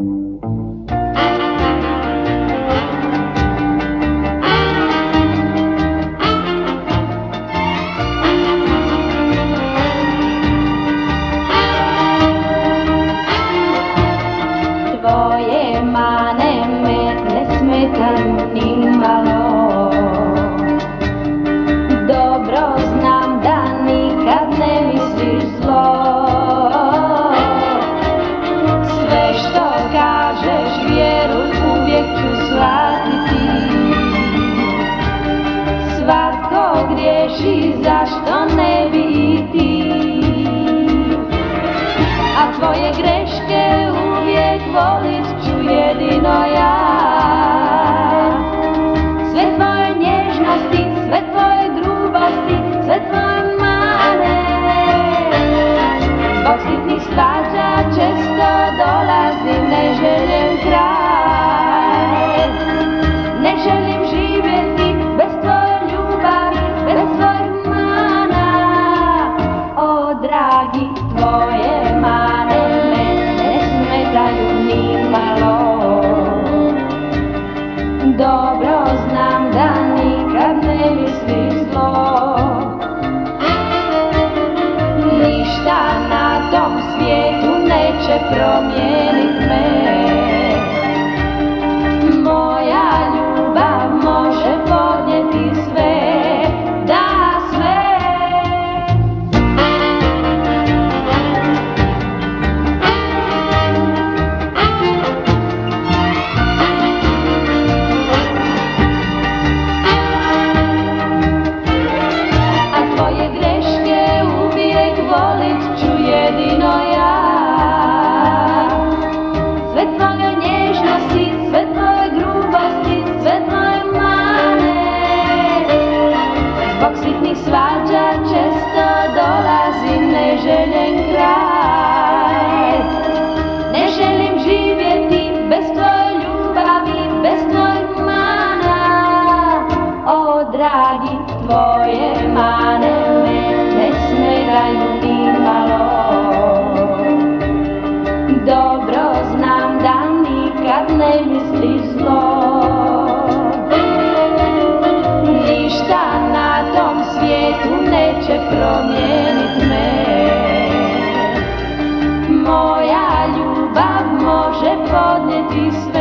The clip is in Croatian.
Tvoje mane me ne smetaju nimalo. Dobro znam da nikad ne misliš zlo. Sve što kažeš vjeruj, uvijek ću shvatiti. Svatko griješi, zašto ne bi i ti? A tvoje greške uvijek volit ću jedino ja. Sve tvoje nježnosti, sve tvoje grubosti, sve tvoje mane. Zbog sitnih svađa često dolazi neželjen kraj. Ne želim živjeti bez tvoje ljubavi, bez tvojih mana. O dragi, tvoje mane me ne smetaju nimalo. Dobro znam da nikad ne misliš zlo. Ništa na tom svijetu neće promijenit me. Moja ljubav može podnijeti sve, da sve. A tvoje greške uvijek volit ću jedino ja. Sve tvoje nježnosti, sve tvoje grubosti, sve tvoje mane. Zbog sitnih svađa često dolazi neželjen kraj. Ne želim živjeti bez tvoje ljubavi, bez tvojih mana. O dragi, tvoje mane me ne smetaju nimalo. Dobro znam da nikad ne misliš zlo. Ništa na tom svijetu neće promijenit me. Moja ljubav može podnijeti sve.